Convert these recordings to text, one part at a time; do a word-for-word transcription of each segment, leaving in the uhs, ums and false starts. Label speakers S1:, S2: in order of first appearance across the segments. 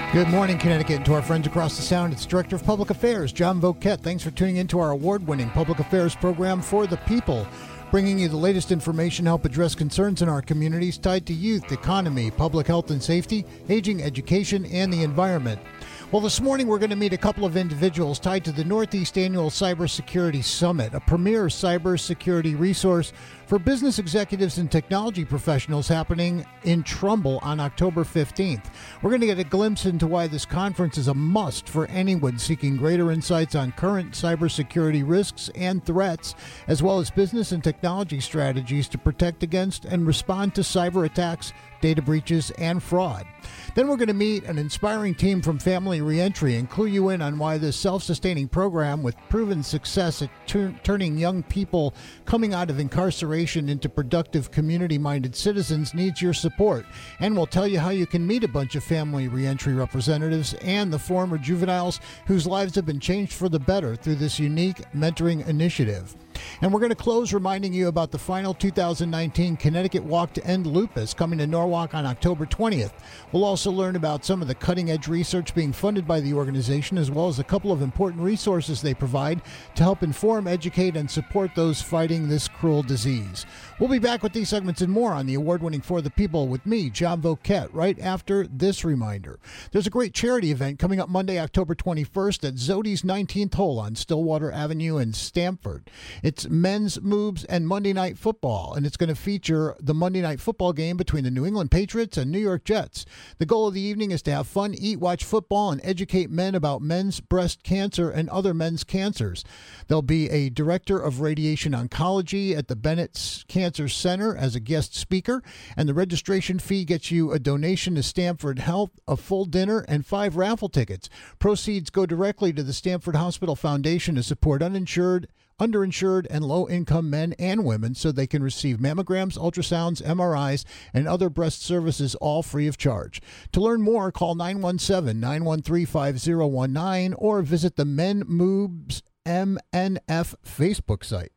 S1: Good morning, Connecticut, and to our friends across the Sound. It's Director of Public Affairs, John Voket. Thanks for tuning in to our award-winning public affairs program for the people, bringing you the latest information to help address concerns in our communities tied to youth, economy, public health and safety, aging, education, and the environment. Well, this morning we're going to meet a couple of individuals tied to the Northeast Annual Cybersecurity Summit, a premier cybersecurity resource for business executives and technology professionals happening in Trumbull on October fifteenth. We're going to get a glimpse into why this conference is a must for anyone seeking greater insights on current cybersecurity risks and threats, as well as business and technology strategies to protect against and respond to cyber attacks, data breaches, and fraud. Then we're going to meet an inspiring team from Family Reentry and clue you in on why this self-sustaining program with proven success at tur- turning young people coming out of incarceration into productive community-minded citizens needs your support. And we'll tell you how you can meet a bunch of Family Reentry representatives and the former juveniles whose lives have been changed for the better through this unique mentoring initiative. And we're going to close reminding you about the final two thousand nineteen Connecticut Walk to End Lupus coming to Norwalk on October twentieth. We'll also learn about some of the cutting-edge research being funded by the organization, as well as a couple of important resources they provide to help inform, educate, and support those fighting this cruel disease. We'll be back with these segments and more on the award-winning For the People with me, John Voket, right after this reminder. There's a great charity event coming up Monday, October twenty-first at Zodi's nineteenth Hole on Stillwater Avenue in Stamford. It's men's moves and Monday Night Football, and it's going to feature the Monday Night Football game between the New England Patriots and New York Jets. The goal of the evening is to have fun, eat, watch football, and educate men about men's breast cancer and other men's cancers. There'll be a director of radiation oncology at the Bennett Cancer Center as a guest speaker, and the registration fee gets you a donation to Stamford Health, a full dinner, and five raffle tickets. Proceeds go directly to the Stamford Hospital Foundation to support uninsured, underinsured, and low-income men and women so they can receive mammograms, ultrasounds, M R Is, and other breast services all free of charge. To learn more, call nine one seven, nine one three, five zero one nine or visit the Men Moves M N F Facebook site.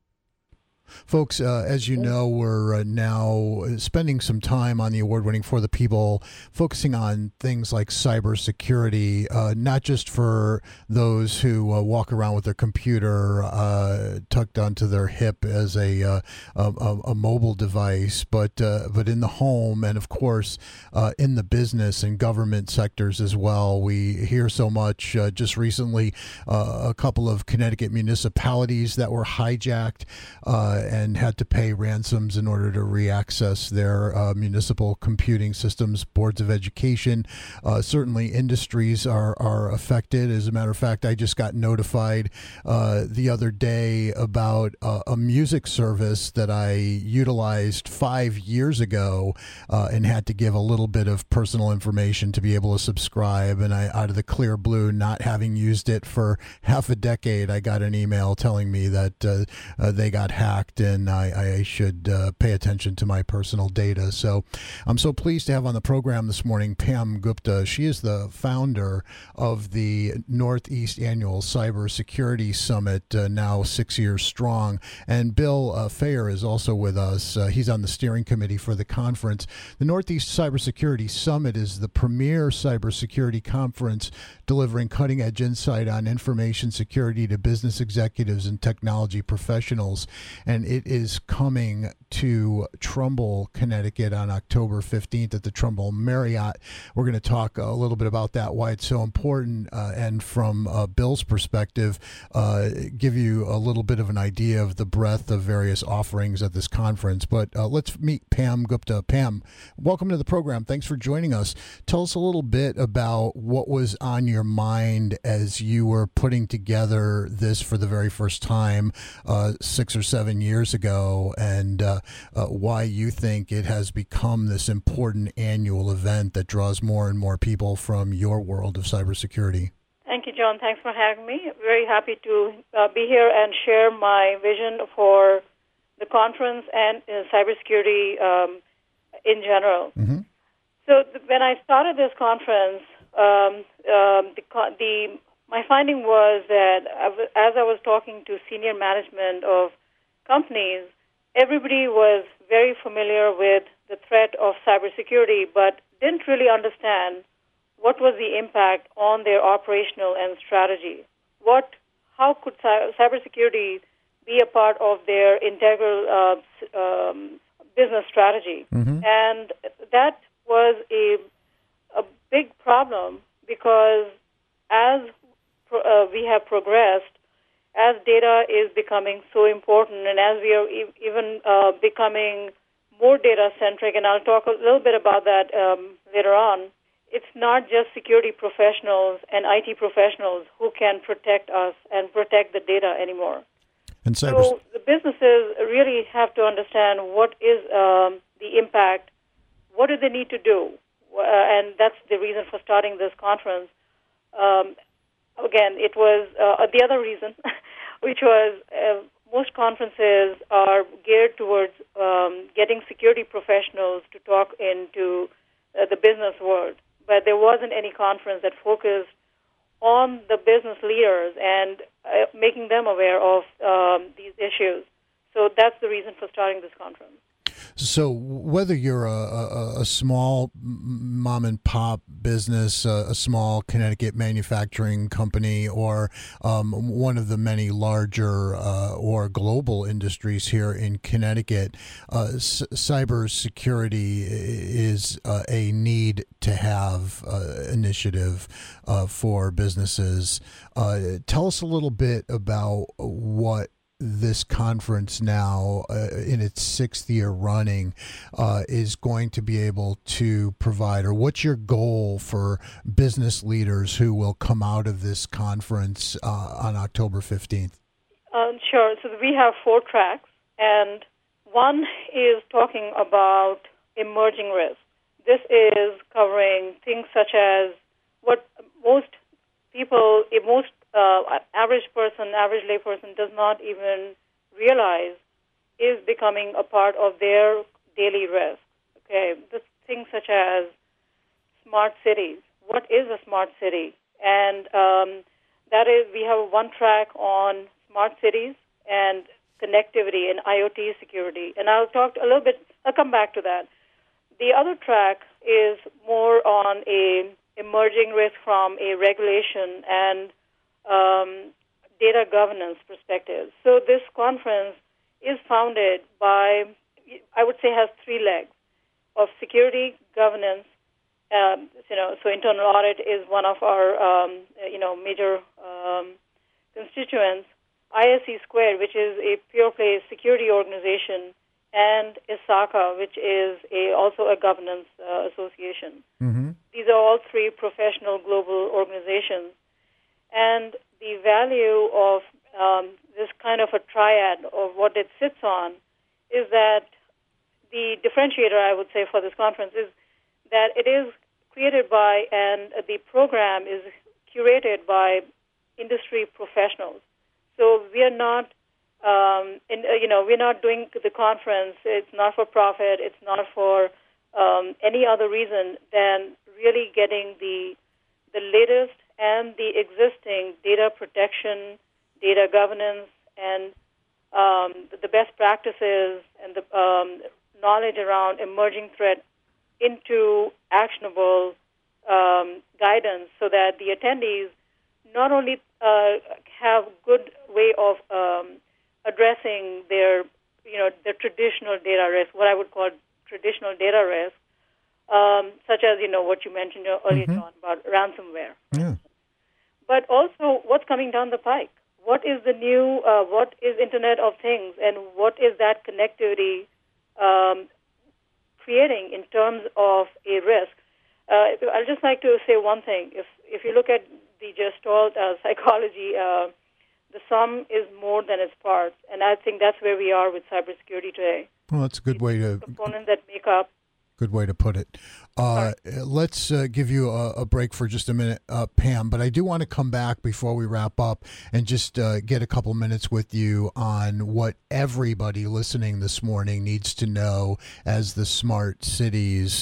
S1: Folks, uh, as you know, we're uh, now spending some time on the award-winning For the People, focusing on things like cybersecurity, uh, not just for those who uh, walk around with their computer uh, tucked onto their hip as a uh, a, a mobile device, but uh, but in the home and, of course, uh, in the business and government sectors as well. We hear so much. Uh, just recently, uh, a couple of Connecticut municipalities that were hijacked uh, and had to pay ransoms in order to reaccess their uh, municipal computing systems, boards of education. Uh, certainly industries are, are affected. As a matter of fact, I just got notified uh, the other day about uh, a music service that I utilized five years ago uh, and had to give a little bit of personal information to be able to subscribe. And I, out of the clear blue, not having used it for half a decade, I got an email telling me that uh, uh, they got hacked and I, I should uh, pay attention to my personal data. So I'm so pleased to have on the program this morning Pam Gupta. She is the founder of the Northeast Annual Cybersecurity Summit, uh, now six years strong. And Bill uh, Fayer is also with us. Uh, he's on the steering committee for the conference. The Northeast Cybersecurity Summit is the premier cybersecurity conference delivering cutting-edge insight on information security to business executives and technology professionals. And it is coming to Trumbull, Connecticut on October fifteenth at the Trumbull Marriott. We're going to talk a little bit about that, why it's so important, uh, and from uh, Bill's perspective, uh, give you a little bit of an idea of the breadth of various offerings at this conference. But uh, let's meet Pam Gupta. Pam, welcome to the program. Thanks for joining us. Tell us a little bit about what was on your mind as you were putting together this for the very first time uh, six or seven years ago, and uh, uh, why you think it has become this important annual event that draws more and more people from your world of cybersecurity.
S2: Thank you, John. Thanks for having me. Very happy to uh, be here and share my vision for the conference and uh, cybersecurity um, in general.
S1: Mm-hmm.
S2: So th- when I started this conference, um, um, the, the my finding was that as I was talking to senior management of companies, everybody was very familiar with the threat of cybersecurity, but didn't really understand what was the impact on their operational and strategy? What, how could cy- cybersecurity be a part of their integral uh, um, business strategy? Mm-hmm. And that was a a big problem because as pro- uh, we have progressed, as data is becoming so important, and as we are e- even uh, becoming more data-centric, and I'll talk a little bit about that um, later on, it's not just security professionals and I T professionals who can protect us and protect the data anymore.
S1: And cyber-
S2: so the businesses really have to understand what is um, the impact, what do they need to do, uh, and that's the reason for starting this conference. Um, again, it was uh, the other reason, which was uh, most conferences are geared towards um, getting security professionals to talk into uh, the business world, but there wasn't any conference that focused on the business leaders and uh, making them aware of um, these issues. So that's the reason for starting this conference.
S1: So whether you're a, a, a small mom and pop business, a, a small Connecticut manufacturing company, or um, one of the many larger uh, or global industries here in Connecticut, uh, c- cybersecurity is uh, a need to have uh, initiative uh, for businesses. Uh, tell us a little bit about what this conference now, uh, in its sixth year running, uh, is going to be able to provide, or what's your goal for business leaders who will come out of this conference uh, on October fifteenth?
S2: Um, sure. So we have four tracks, and one is talking about emerging risks. This is covering things such as what most people, most Uh, average person, average layperson does not even realize is becoming a part of their daily risk. Okay, this things such as smart cities. What is a smart city? And um, that is, we have one track on smart cities and connectivity and IoT security. And I'll talk a little bit. I'll come back to that. The other track is more on a emerging risk from a regulation and Um, data governance perspective. So this conference is founded by, I would say, has three legs of security, governance. Um, you know, so internal audit is one of our, um, you know, major um, constituents. I S C Squared, which is a pure play security organization, and I S A C A, which is a also a governance uh, association. Mm-hmm. These are all three professional global organizations. And the value of um, this kind of a triad of what it sits on is that the differentiator, I would say, for this conference is that it is created by and the program is curated by industry professionals. So we are not, um, in, uh, you know, we're not doing the conference. It's not for profit. It's not for um, any other reason than really getting the the latest and the existing data protection, data governance, and um, the best practices and the um, knowledge around emerging threat into actionable um, guidance so that the attendees not only uh, have good way of um, addressing their, you know, their traditional data risk, what I would call traditional data risk, um, such as, you know, what you mentioned earlier, mm-hmm. John, about ransomware.
S1: Yeah.
S2: But also what's coming down the pike. What is the new, uh, what is Internet of Things, and what is that connectivity um, creating in terms of a risk? Uh, I'd just like to say one thing. If if you look at the Gestalt uh, psychology, uh, the sum is more than its parts, and I think that's where we are with cybersecurity today.
S1: Well, that's a good way to...
S2: Components that make up.
S1: Good way to put it. Uh, let's uh, give you a, a break for just a minute, uh, Pam, but I do want to come back before we wrap up and just uh, get a couple minutes with you on what everybody listening this morning needs to know as the smart cities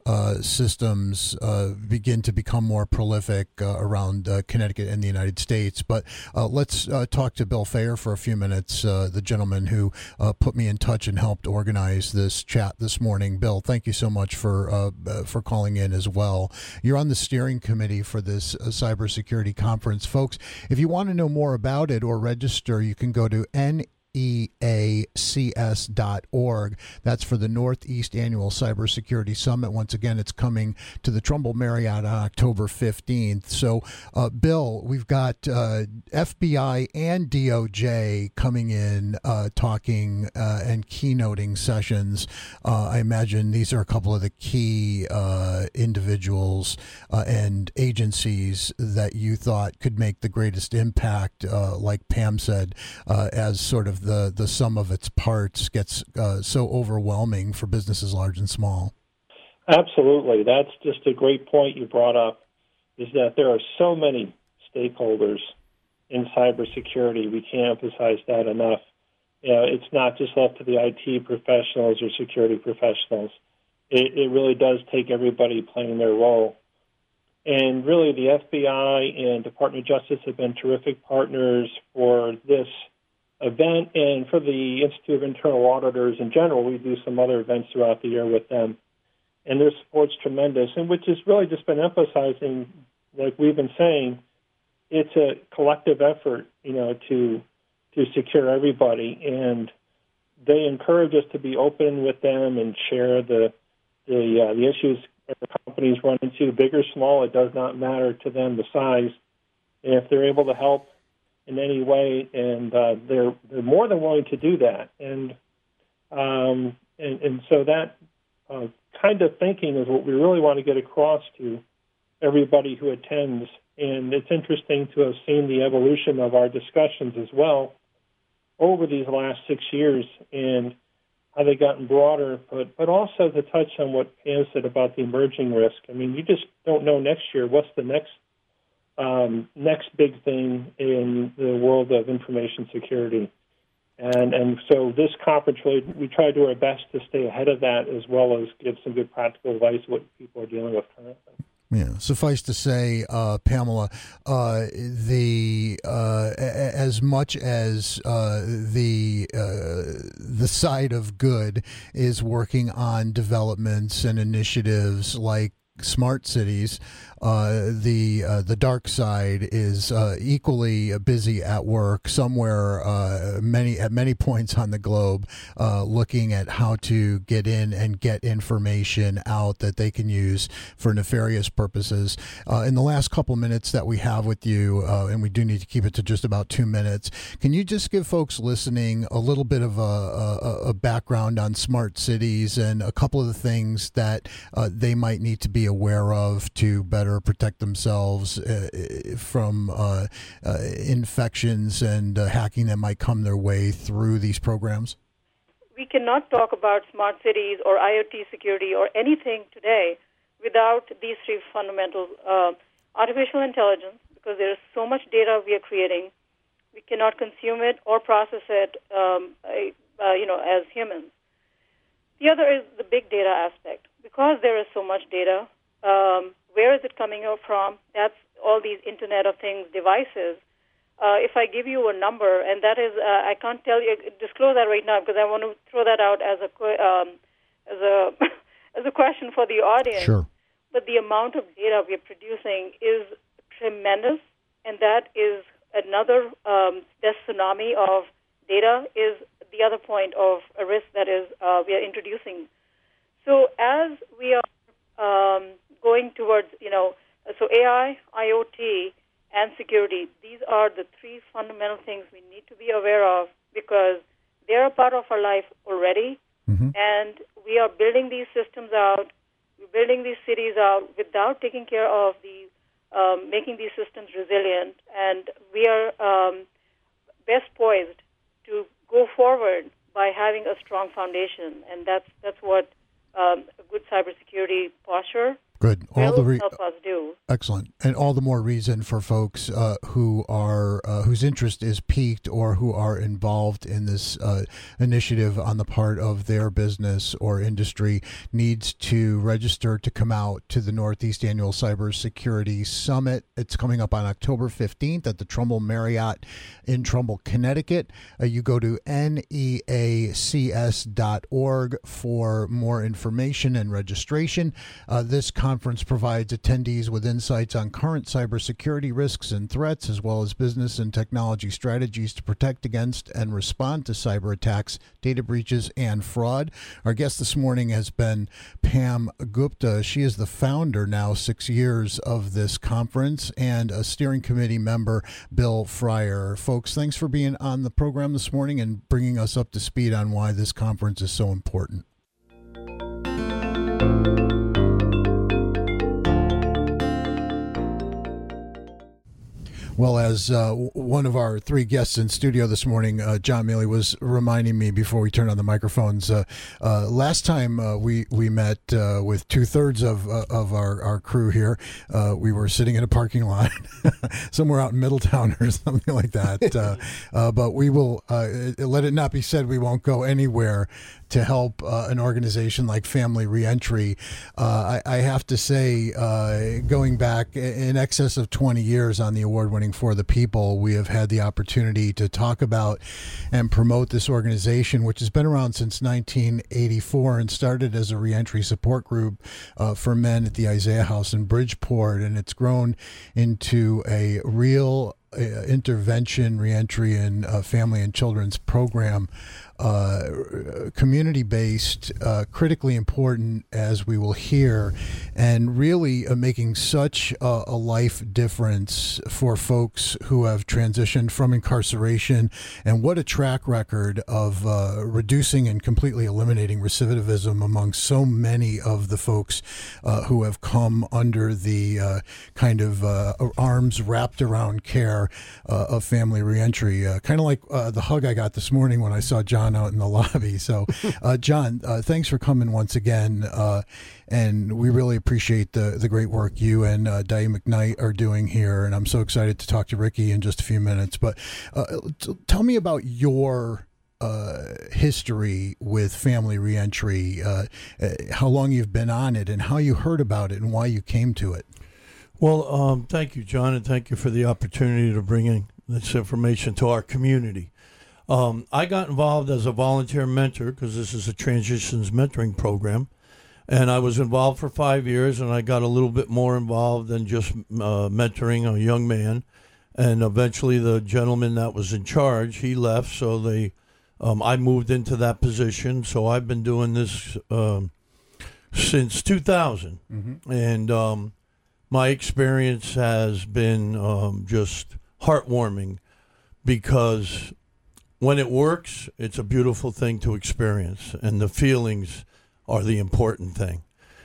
S1: uh, systems uh, begin to become more prolific uh, around uh, Connecticut and the United States. But uh, let's uh, talk to Bill Fayer for a few minutes, uh, the gentleman who uh, put me in touch and helped organize this chat this morning. Bill, thank you so much for uh, for calling in as well. You're on the steering committee for this uh, cybersecurity conference. Folks, if you want to know more about it or register, you can go to N E A C S dot org. That's for the Northeast Annual Cybersecurity Summit. Once again, it's coming to the Trumbull Marriott on October fifteenth. So, uh, Bill, we've got uh, F B I and D O J coming in, uh, talking uh, and keynoting sessions. Uh, I imagine these are a couple of the key uh, individuals uh, and agencies that you thought could make the greatest impact, uh, like Pam said, uh, as sort of the, the sum of its parts gets uh, so overwhelming for businesses large and small.
S3: Absolutely. That's just a great point you brought up, is that there are so many stakeholders in cybersecurity. We can't emphasize that enough. You know, it's not just left to the I T professionals or security professionals. It, it really does take everybody playing their role. And really, the F B I and Department of Justice have been terrific partners for this event, and for the Institute of Internal Auditors in general. We do some other events throughout the year with them, and their support's tremendous, and which has really just been emphasizing, like we've been saying, it's a collective effort, you know, to to secure everybody, and they encourage us to be open with them and share the the uh, the issues that the companies run into, big or small. It does not matter to them the size, and if they're able to help in any way, and uh, they're they're more than willing to do that, and um, and, and so that uh, kind of thinking is what we really want to get across to everybody who attends. And it's interesting to have seen the evolution of our discussions as well over these last six years, and how they've gotten broader, but but also to touch on what Pam said about the emerging risk. I mean, you just don't know next year what's the next. Um, next big thing in the world of information security. And and so this conference, really, we try to do our best to stay ahead of that, as well as give some good practical advice what people are dealing with currently.
S1: Yeah, suffice to say, uh, Pamela, uh, the uh, a- as much as uh, the uh, the side of good is working on developments and initiatives like smart cities, uh, the uh, the dark side is uh, equally busy at work somewhere, uh, many at many points on the globe, uh, looking at how to get in and get information out that they can use for nefarious purposes. Uh, in the last couple minutes that we have with you, uh, and we do need to keep it to just about two minutes, can you just give folks listening a little bit of a, a, a background on smart cities and a couple of the things that uh, they might need to be aware of to better protect themselves uh, from uh, uh, infections and uh, hacking that might come their way through these programs?
S2: We cannot talk about smart cities or IoT security or anything today without these three fundamentals. Uh, artificial intelligence, because there is so much data we are creating, we cannot consume it or process it um, uh, you know, as humans. The other is the big data aspect. Because there is so much data, um, where is it coming from? That's all these Internet of Things devices. Uh, if I give you a number, and that is, uh, I can't tell you, disclose that right now because I want to throw that out as a um, as a as a question for the audience.
S1: Sure.
S2: But the amount of data we are producing is tremendous, and that is another um, this tsunami of data is the other point of a risk that is uh, we are introducing. So as we are um, going towards, you know, so A I, IoT, and security, these are the three fundamental things we need to be aware of because they're a part of our life already, mm-hmm. and we are building these systems out, we're building these cities out without taking care of the, um, making these systems resilient, and we are um, best poised to go forward by having a strong foundation, and that's that's what um, a good cybersecurity posture
S1: Good. All
S2: will
S1: the re-
S2: help us do.
S1: Excellent. And all the more reason for folks uh, who are uh, whose interest is piqued or who are involved in this uh, initiative on the part of their business or industry needs to register to come out to the Northeast Annual Cybersecurity Summit. It's coming up on October fifteenth at the Trumbull Marriott in Trumbull, Connecticut. Uh, you go to N E A C S dot org for more information and registration. Uh, this conference provides attendees with insights on current cybersecurity risks and threats, as well as business and technology strategies to protect against and respond to cyber attacks, data breaches, and fraud. Our guest this morning has been Pam Gupta. She is the founder now six years of this conference, and a steering committee member, Bill Fryer. Folks, thanks for being on the program this morning and bringing us up to speed on why this conference is so important. Well, as uh, one of our three guests in studio this morning, uh, John Mealy, was reminding me before we turned on the microphones, uh, uh, last time uh, we we met uh, with two thirds of uh, of our, our crew here, uh, we were sitting in a parking lot somewhere out in Middletown or something like that. uh, uh, but we will uh, let it not be said we won't go anywhere to help uh, an organization like Family Reentry. Uh, I, I have to say, uh, going back in excess of twenty years on the award-winning For the People, we have had the opportunity to talk about and promote this organization, which has been around since nineteen eighty-four and started as a reentry support group uh, for men at the Isaiah House in Bridgeport, and it's grown into a real uh, intervention, reentry, and uh, family and children's program. Uh, community-based, uh, critically important, as we will hear, and really uh, making such a, a life difference for folks who have transitioned from incarceration, and what a track record of uh, reducing and completely eliminating recidivism among so many of the folks uh, who have come under the uh, kind of uh, arms wrapped around care uh, of Family Reentry. Uh, kind of like uh, the hug I got this morning when I saw John out in the lobby. So, uh, John, uh, thanks for coming once again. Uh, and we really appreciate the, the great work you and uh, Diane McKnight are doing here. And I'm so excited to talk to Ricky in just a few minutes. But uh, t- tell me about your uh, history with Family Reentry, uh, how long you've been on it and how you heard about it and why you came to it.
S4: Well, um, thank you, John, and thank you for the opportunity to bring in this information to our community. Um, I got involved as a volunteer mentor because this is a transitions mentoring program, and I was involved for five years, and I got a little bit more involved than just uh, mentoring a young man, and eventually the gentleman that was in charge, he left, so they, um, I moved into that position, so I've been doing this um, since two thousand, mm-hmm. and um, my experience has been um, just heartwarming because when it works, it's a beautiful thing to experience, and the feelings are the important thing.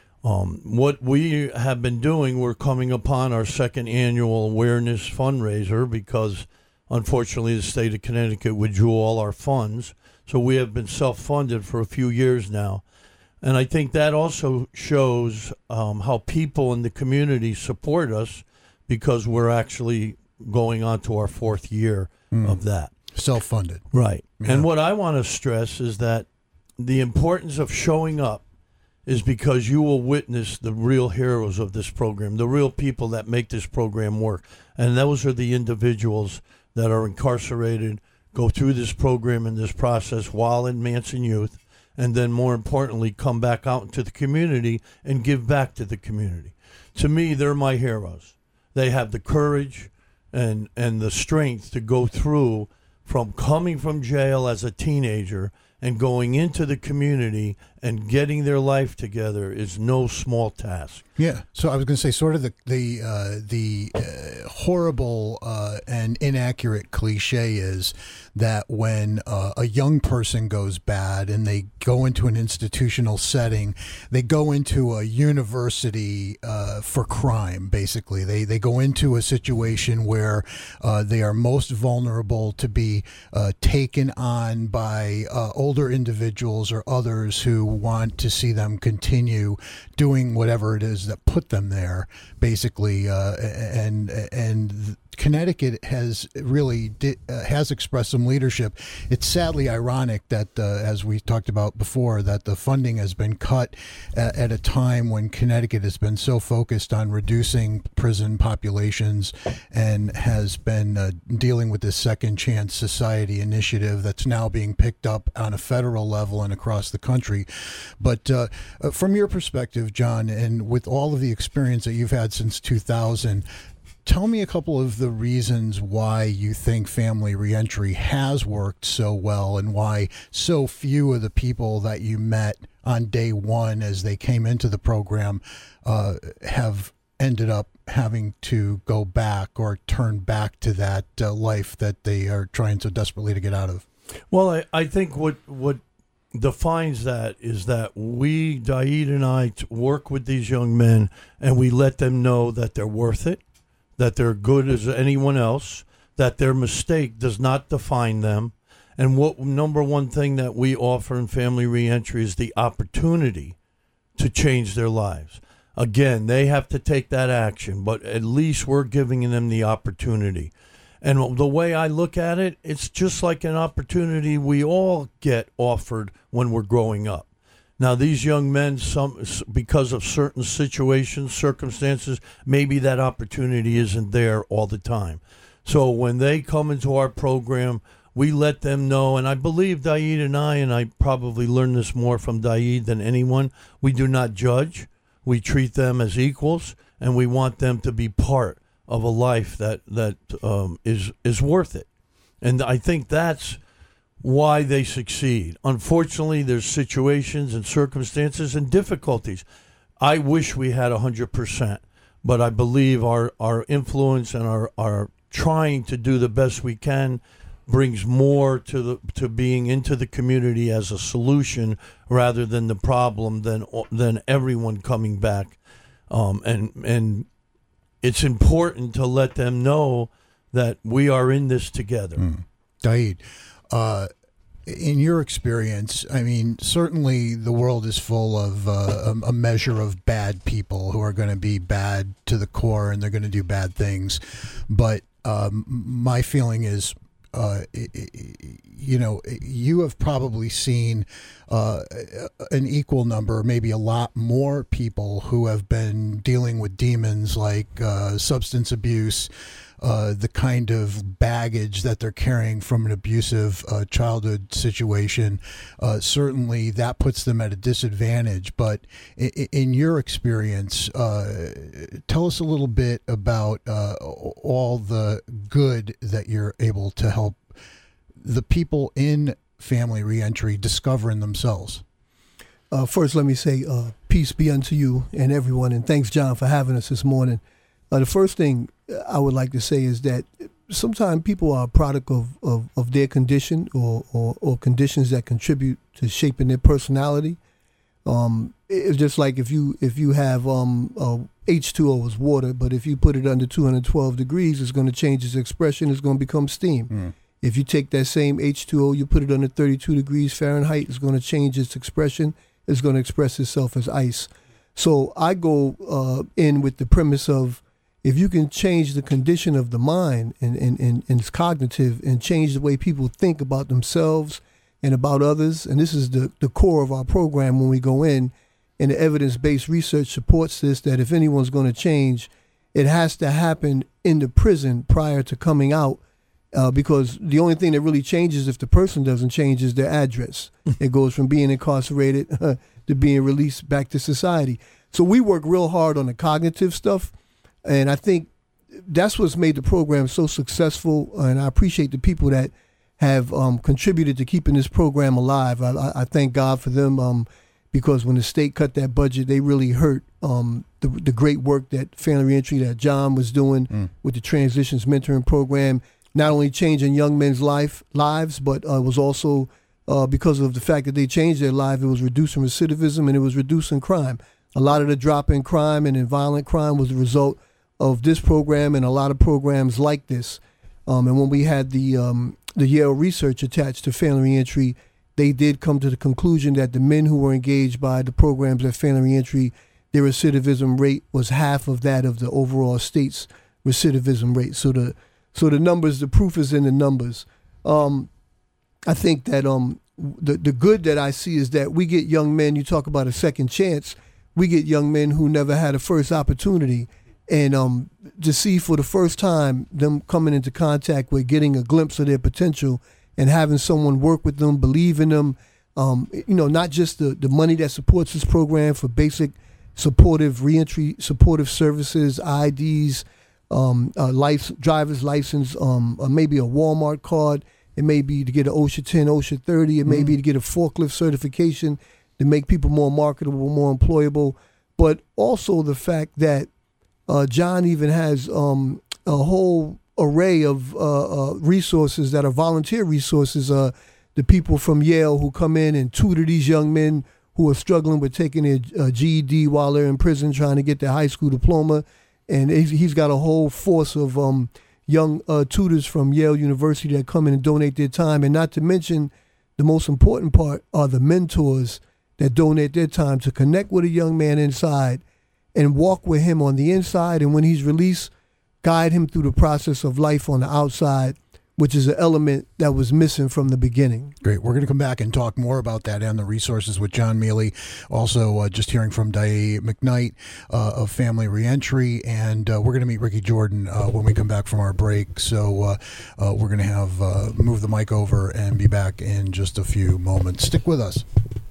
S4: Um, what we have been doing, we're coming upon our second annual awareness fundraiser because, unfortunately, the state of Connecticut withdrew all our funds, so we have been self-funded for a few years now. And I think that also shows um, how people in the community support us because we're actually going on to our fourth year mm. of that.
S1: Self-funded.
S4: Right.
S1: Yeah.
S4: And what I want to stress is that the importance of showing up is because you will witness the real heroes of this program, the real people that make this program work. And those are the individuals that are incarcerated, go through this program and this process while in Manson Youth, and then more importantly, come back out into the community and give back to the community. To me, they're my heroes. They have the courage and, and the strength to go through from coming from jail as a teenager and going into the community and getting their life together is no small task.
S1: Yeah. So I was going to say, sort of the the uh, the uh, horrible uh, and inaccurate cliche is that when uh, a young person goes bad and they go into an institutional setting, they go into a university uh, for crime. Basically, they they go into a situation where uh, they are most vulnerable to be uh, taken on by uh, older older individuals or others who want to see them continue doing whatever it is that put them there, basically, uh, and and. Connecticut has really di- uh, has expressed some leadership. It's sadly ironic that, uh, as we talked about before, that the funding has been cut at, at a time when Connecticut has been so focused on reducing prison populations and has been uh, dealing with this Second Chance Society initiative that's now being picked up on a federal level and across the country. But uh, from your perspective, John, and with all of the experience that you've had since two thousand, tell me a couple of the reasons why you think family reentry has worked so well and why so few of the people that you met on day one as they came into the program uh, have ended up having to go back or turn back to that uh, life that they are trying so desperately to get out of.
S4: Well, I, I think what what defines that is that we, Daid and I, work with these young men and we let them know that they're worth it, that they're good as anyone else, that their mistake does not define them. And what number one thing that we offer in family reentry is the opportunity to change their lives. Again, they have to take that action, but at least we're giving them the opportunity. And the way I look at it, it's just like an opportunity we all get offered when we're growing up. Now, these young men, some because of certain situations, circumstances, maybe that opportunity isn't there all the time. So when they come into our program, we let them know, and I believe Daid and I, and I probably learned this more from Daid than anyone, we do not judge. We treat them as equals, and we want them to be part of a life that, that um, is is worth it. And I think that's why they succeed. Unfortunately, there's situations and circumstances and difficulties. I wish we had one hundred percent, but I believe our, our influence and our, our trying to do the best we can brings more to the to being into the community as a solution rather than the problem, than than everyone coming back. Um, and and it's important to let them know that we are in this together.
S1: Mm. Daid, Uh, in your experience, I mean, certainly the world is full of uh, a, a measure of bad people who are going to be bad to the core and they're going to do bad things. But um, my feeling is, uh, you know, you have probably seen uh, an equal number, maybe a lot more people who have been dealing with demons like uh, substance abuse, Uh, the kind of baggage that they're carrying from an abusive uh, childhood situation. Uh, certainly that puts them at a disadvantage. But in, in your experience, uh, tell us a little bit about uh, all the good that you're able to help the people in family reentry discover in themselves.
S5: Uh, first, let me say uh, peace be unto you and everyone. And thanks, John, for having us this morning. Uh, the first thing I would like to say is that sometimes people are a product of, of, of their condition or, or, or conditions that contribute to shaping their personality. Um, it's just like if you if you have um, uh, H two O is water, but if you put it under two hundred twelve degrees, it's going to change its expression. It's going to become steam. Mm. If you take that same H two O, you put it under thirty-two degrees Fahrenheit, it's going to change its expression. It's going to express itself as ice. So I go uh, in with the premise of, if you can change the condition of the mind and, and, and, and it's cognitive and change the way people think about themselves and about others, and this is the, the core of our program when we go in, and the evidence-based research supports this, that if anyone's going to change, it has to happen in the prison prior to coming out, uh, because the only thing that really changes if the person doesn't change is their address. It goes from being incarcerated uh, to being released back to society. So we work real hard on the cognitive stuff. And I think that's what's made the program so successful. And I appreciate the people that have um, contributed to keeping this program alive. I, I thank God for them um, because when the state cut that budget, they really hurt um, the, the great work that Family Reentry, that John was doing mm. with the Transitions Mentoring Program, not only changing young men's life lives, but uh, was also uh, because of the fact that they changed their life, it was reducing recidivism and it was reducing crime. A lot of the drop in crime and in violent crime was the result of this program and a lot of programs like this. Um, and when we had the um, the Yale research attached to family reentry, they did come to the conclusion that the men who were engaged by the programs at Family Reentry, their recidivism rate was half of that of the overall state's recidivism rate. So the so the numbers, the proof is in the numbers. Um, I think that um, the the good that I see is that we get young men. You talk about a second chance. We get young men who never had a first opportunity, and um, to see for the first time them coming into contact with getting a glimpse of their potential and having someone work with them, believe in them. Um, you know, not just the, the money that supports this program for basic supportive reentry, supportive services, I Ds, um, uh, life, driver's license, um, or maybe a Walmart card. It may be to get an OSHA ten, OSHA thirty. It may mm. be to get a forklift certification to make people more marketable, more employable. But also the fact that uh, John even has um, a whole array of uh, uh, resources that are volunteer resources. Uh, the people from Yale who come in and tutor these young men who are struggling with taking their uh, G E D while they're in prison, trying to get their high school diploma. And he's got a whole force of um, young uh, tutors from Yale University that come in and donate their time. And not to mention, the most important part are the mentors that donate their time to connect with a young man inside and walk with him on the inside. And when he's released, guide him through the process of life on the outside, which is an element that was missing from the beginning.
S1: Great. We're going to come back and talk more about that and the resources with John Mealy. Also, uh, just hearing from Diane McKnight uh, of Family Reentry, and uh, we're going to meet Ricky Jordan uh, when we come back from our break. So uh, uh, we're going to have uh, move the mic over and be back in just a few moments. Stick with us.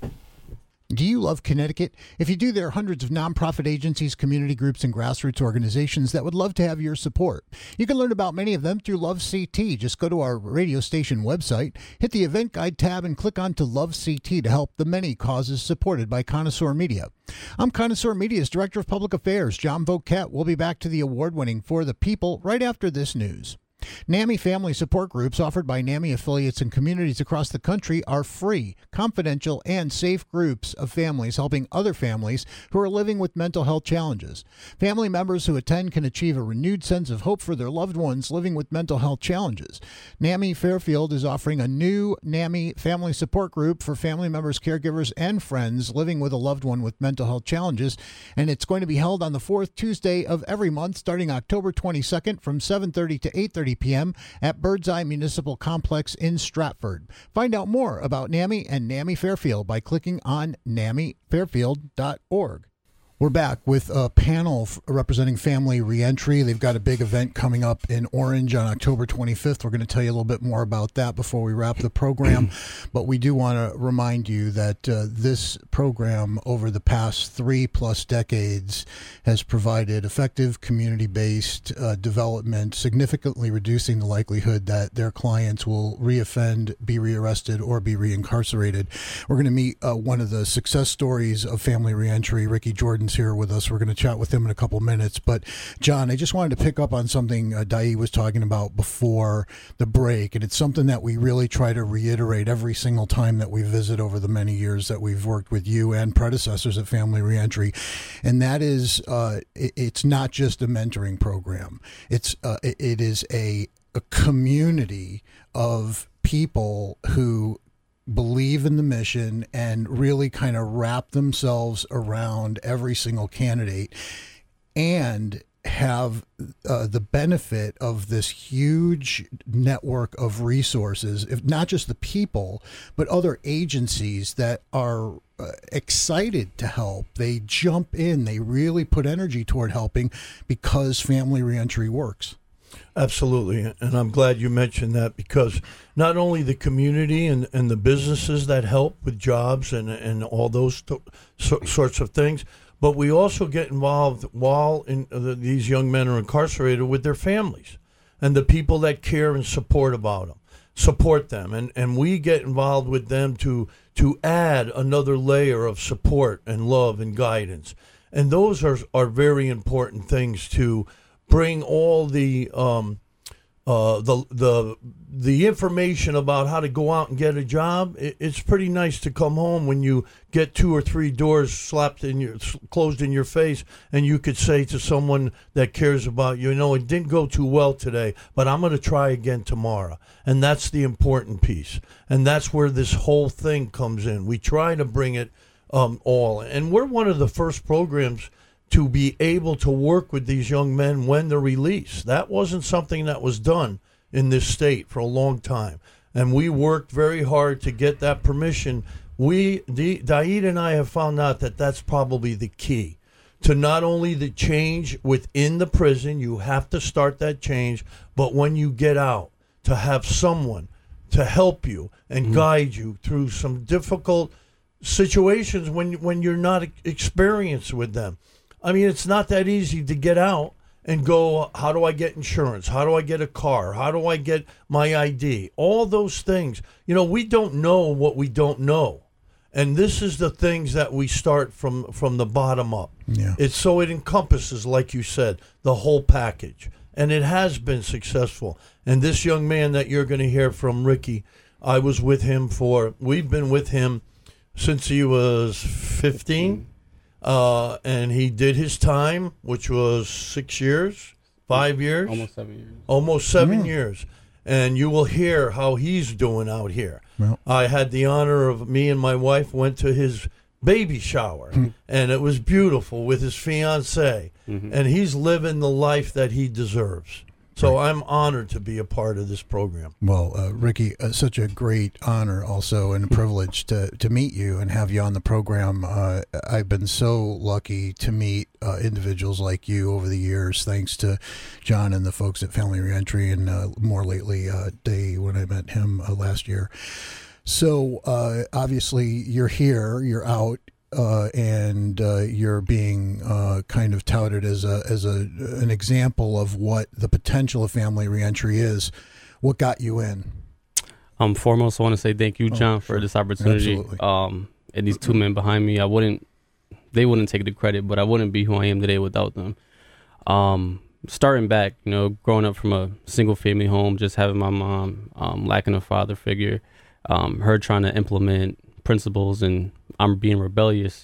S1: Do you love Connecticut? If you do, there are hundreds of nonprofit agencies, community groups, and grassroots organizations that would love to have your support. You can learn about many of them through Love C T. Just go to our radio station website, hit the event guide tab, and click on to Love C T to help the many causes supported by Connoisseur Media. I'm Connoisseur Media's Director of Public Affairs, John Voquette. We'll be back to the award-winning For the People right after this news. NAMI family support groups offered by NAMI affiliates in communities across the country are free, confidential, and safe groups of families helping other families who are living with mental health challenges. Family members who attend can achieve a renewed sense of hope for their loved ones living with mental health challenges. NAMI Fairfield is offering a new NAMI family support group for family members, caregivers, and friends living with a loved one with mental health challenges, and it's going to be held on the fourth Tuesday of every month starting October twenty-second from seven thirty to eight thirty p.m. at Birdseye Municipal Complex in Stratford. Find out more about NAMI and NAMI Fairfield by clicking on nami fairfield dot org. We're back with a panel representing Family Reentry. They've got a big event coming up in Orange on October twenty-fifth. We're going to tell you a little bit more about that before we wrap the program. But we do want to remind you that uh, this program over the past three plus decades has provided effective community-based uh, development, significantly reducing the likelihood that their clients will reoffend, be rearrested, or be reincarcerated. We're going to meet uh, one of the success stories of Family Reentry, Ricky Jordan, here with us. We're going to chat with him in a couple minutes. But John, I just wanted to pick up on something uh, Dai was talking about before the break, and it's something that we really try to reiterate every single time that we visit over the many years that we've worked with you and predecessors at Family Reentry, and that is uh, it, it's not just a mentoring program. It's uh, it, it is a, a community of people who believe in the mission and really kind of wrap themselves around every single candidate and have uh, the benefit of this huge network of resources, if not just the people, but other agencies that are uh, excited to help. They jump in, they really put energy toward helping because Family Reentry works.
S4: Absolutely, and I'm glad you mentioned that, because not only the community and, and the businesses that help with jobs and and all those to, so, sorts of things, but we also get involved while in, uh, these young men are incarcerated with their families and the people that care and support about them, support them, and, and we get involved with them to to add another layer of support and love and guidance, and those are are very important things to bring all the um, uh, the the the information about how to go out and get a job. It, it's pretty nice to come home when you get two or three doors slapped in your closed in your face, and you could say to someone that cares about you, you know, it didn't go too well today, but I'm going to try again tomorrow. And that's the important piece, and that's where this whole thing comes in. We try to bring it um, all, and we're one of the first programs to be able to work with these young men when they're released. That wasn't something that was done in this state for a long time. And we worked very hard to get that permission. We, D- Daid and I have found out that that's probably the key to not only the change within the prison, you have to start that change, but when you get out, to have someone to help you and mm-hmm. guide you through some difficult situations when, when you're not experienced with them. I mean, it's not that easy to get out and go, how do I get insurance? How do I get a car? How do I get my I D? All those things. You know, we don't know what we don't know. And this is the things that we start from, from the bottom up.
S1: Yeah.
S4: It's so it encompasses, like you said, the whole package. And it has been successful. And this young man that you're going to hear from, Ricky, I was with him for, we've been with him since he was fifteen. Uh, and he did his time, which was six years, five years.
S6: Almost seven years.
S4: Almost seven
S1: Mm.
S4: years. And you will hear how he's doing out here.
S1: Well.
S4: I had the honor of, me and my wife went to his baby shower, and it was beautiful with his fiancée.
S6: Mm-hmm.
S4: And he's living the life that he deserves. So I'm honored to be a part of this program.
S1: Well, uh, Ricky, uh, such a great honor also and a privilege to, to meet you and have you on the program. Uh, I've been so lucky to meet uh, individuals like you over the years, thanks to John and the folks at Family Reentry, and uh, more lately, uh, Day, when I met him uh, last year. So uh, obviously you're here, you're out. Uh, and uh, you're being uh, kind of touted as a as a an example of what the potential of family reentry is. What got you in?
S6: Um, foremost, I want to say thank you, John,
S1: oh, sure.
S6: for this opportunity.
S1: Absolutely.
S6: Um, and these two men behind me, I wouldn't, they wouldn't take the credit, but I wouldn't be who I am today without them. Um, starting back, you know, growing up from a single family home, just having my mom, um, lacking a father figure, um, her trying to implement principles, and I'm being rebellious.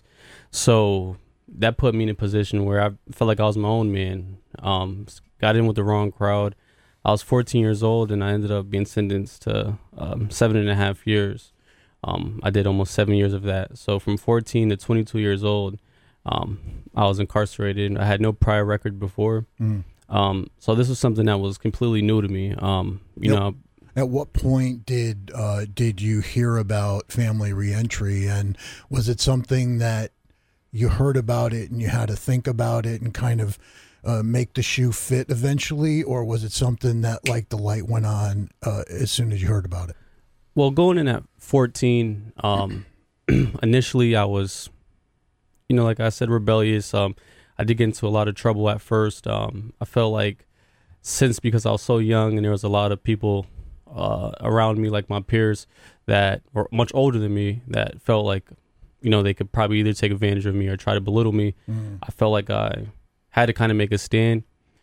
S6: So that put me in a position where I felt like I was my own man. Um, got in with the wrong crowd. I was fourteen years old, and I ended up being sentenced to um, seven and a half years. Um, I did almost seven years of that. So from fourteen to twenty-two years old, um, I was incarcerated. I had no prior record before.
S1: Mm.
S6: Um, so this was something that was completely new to me. Um, you
S1: Yep.
S6: know,
S1: At what point did uh, did you hear about family reentry, and was it something that you heard about it and you had to think about it and kind of uh, make the shoe fit eventually, or was it something that like the light went on uh, as soon as you heard about it?
S6: Well, going in at fourteen, um, initially I was, you know, like I said, rebellious. Um, I did get into a lot of trouble at first. Um, I felt like since because I was so young and there was a lot of people uh, around me, like my peers that were much older than me, that felt like, you know, they could probably either take advantage of me or try to belittle me. Mm. I felt like I had to kind of make a stand,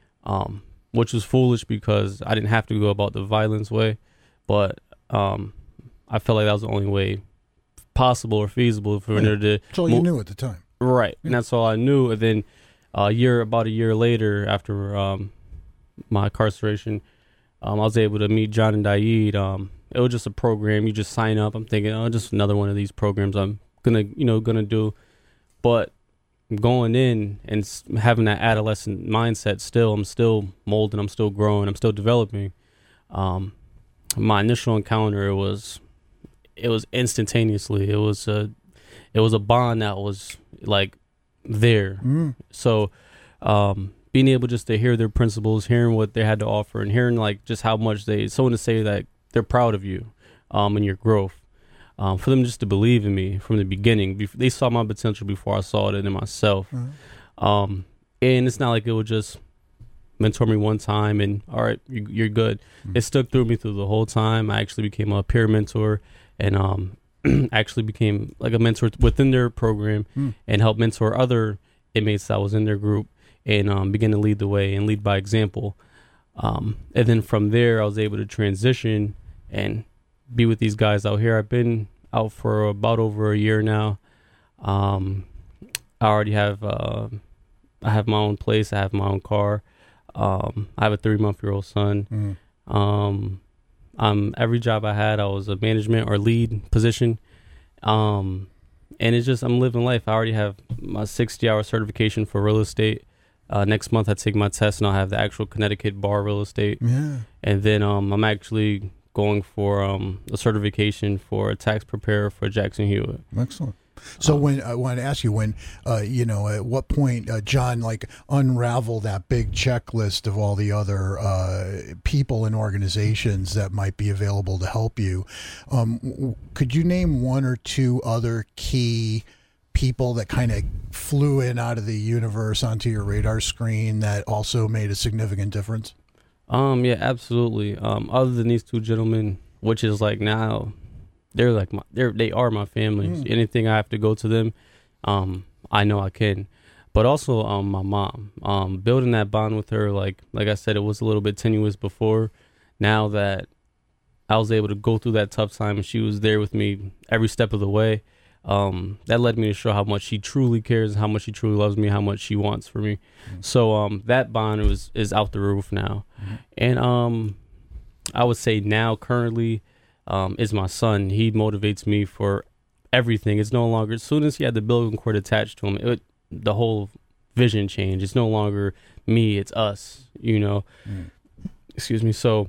S6: um, which was foolish because I didn't have to go about the violence way, but um, I felt like that was the only way possible or feasible for
S1: yeah.
S6: order to.
S1: That's all
S6: mo-
S1: you knew at the time,
S6: right?
S1: Yeah.
S6: And that's all I knew. And then a year, about a year later, after um, my incarceration, um, I was able to meet John and Daid. Um, it was just a program. You just sign up. I'm thinking, oh, just another one of these programs I'm gonna, you know, gonna do. But going in and having that adolescent mindset, still, I'm still molding. I'm still growing. I'm still developing. Um, my initial encounter, it was, it was instantaneously. It was a, it was a bond that was like there.
S1: Mm.
S6: So, um, being able just to hear their principles, hearing what they had to offer, and hearing like just how much they, someone to say that they're proud of you, um, and your growth. Um, for them just to believe in me from the beginning. Bef- they saw my potential before I saw it in myself. Mm-hmm. Um, and it's not like it would just mentor me one time and, all right, you, you're good. Mm-hmm. It stuck through me through the whole time. I actually became a peer mentor and um, actually became like a mentor within their program mm-hmm. and helped mentor other inmates that was in their group and um, began to lead the way and lead by example. Um, and then from there, I was able to transition and be with these guys out here. I've been out for about over a year now. Um, I already have, uh, I have my own place. I have my own car. Um, I have a three month year old son. Mm. Um, um, every job I had, I was a management or lead position. Um, and it's just, I'm living life. I already have my sixty hour certification for real estate. Uh, next month I take my test and I'll have the actual Connecticut bar real estate.
S1: Yeah.
S6: And then, um, I'm actually going for, um, a certification for a tax preparer for Jackson Hewitt.
S1: Excellent. So um, when I want to ask you, when uh, you know, at what point, uh, John, like unravel that big checklist of all the other uh, people and organizations that might be available to help you? Um, could you name one or two other key people that kind of flew in out of the universe onto your radar screen that also made a significant difference?
S6: Um, yeah, absolutely. Um, other than these two gentlemen, which is like now. They're like my, they're they are my family. Mm. Anything I have to go to them, um, I know I can. But also, um, my mom, um, building that bond with her, like like I said, it was a little bit tenuous before. Now that I was able to go through that tough time, and she was there with me every step of the way, um, that led me to show how much she truly cares, how much she truly loves me, how much she wants for me. Mm. So um, that bond was is out the roof now, mm. and um, I would say now currently. Um, is my son. He motivates me for everything. It's no longer, as soon as he had the umbilical cord attached to him, it, the whole vision changed. It's no longer me, it's us, you know. Mm. Excuse me. So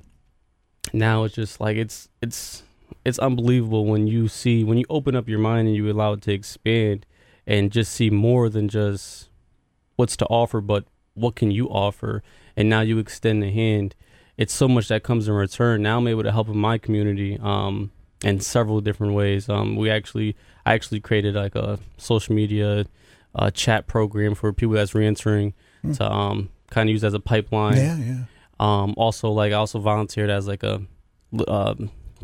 S6: now it's just like, it's, it's, it's unbelievable when you see, when you open up your mind and you allow it to expand and just see more than just what's to offer, but what can you offer? And now you extend the hand. It's so much that comes in return. Now I'm able to help in my community um, in several different ways. Um, we actually, I actually created like a social media uh, chat program for people that's reentering mm. to um, kind of use as a pipeline.
S1: Yeah, yeah.
S6: Um, also, like I also volunteered as like a uh,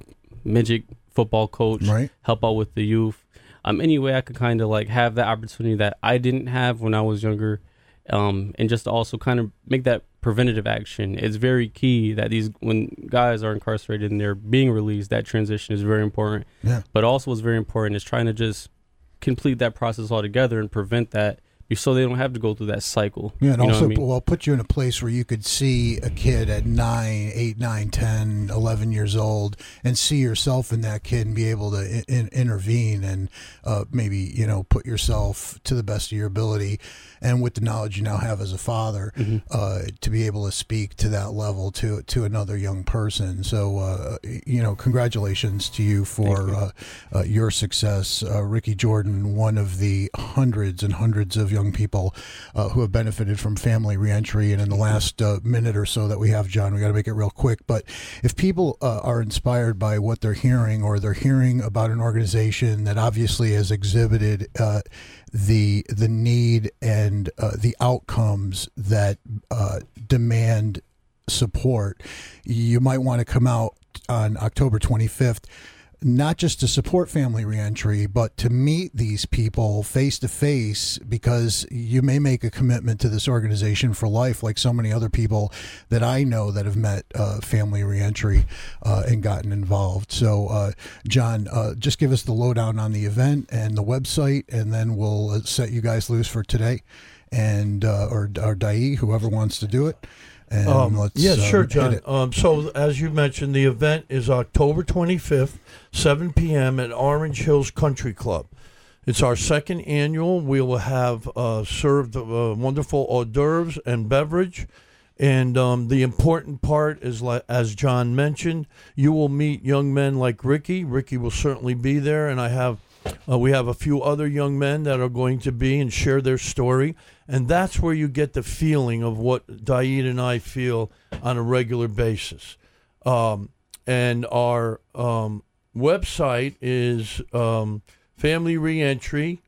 S6: midget football coach,
S1: right.
S6: Help out with the youth. Um, anyway, I could kind of like have that opportunity that I didn't have when I was younger, um, and just to also kind of make that preventative action. It's very key that these, when guys are incarcerated and they're being released, that transition is very important.
S1: Yeah.
S6: But also what's very important is trying to just complete that process altogether and prevent that, so they don't have to go through that cycle.
S1: Yeah, and
S6: you know
S1: also,
S6: what I mean?
S1: well, put you in a place where you could see a kid at nine, eight, nine, ten, eleven years old and see yourself in that kid and be able to in, intervene and uh, maybe, you know, put yourself to the best of your ability. And with the knowledge you now have as a father, mm-hmm. uh, to be able to speak to that level to to another young person. So, uh, you know, congratulations to you for you. Uh, uh, your success. Uh, Ricky Jordan, one of the hundreds and hundreds of young people uh, who have benefited from family reentry. And in the last uh, minute or so that we have, John, we got to make it real quick. But if people uh, are inspired by what they're hearing, or they're hearing about an organization that obviously has exhibited uh, the the need and uh, the outcomes that uh, demand support, you might want to come out on October twenty-fifth, not just to support family reentry, but to meet these people face to face, because you may make a commitment to this organization for life, like so many other people that I know that have met uh, family reentry uh, and gotten involved. So, uh, John, uh, just give us the lowdown on the event and the website, and then we'll set you guys loose for today, and uh, or or Dai, whoever wants to do it. And
S4: um,
S1: let's,
S4: yeah, sure,
S1: uh,
S4: John. Um, so, as you mentioned, the event is October twenty-fifth, seven p.m. at Orange Hills Country Club. It's our second annual. We will have uh, served uh, wonderful hors d'oeuvres and beverage. And um, the important part is, like, as John mentioned, you will meet young men like Ricky. Ricky will certainly be there, and I have uh, we have a few other young men that are going to be and share their story. And that's where you get the feeling of what Daid and I feel on a regular basis. Um, and our um, website is um, Family Reentry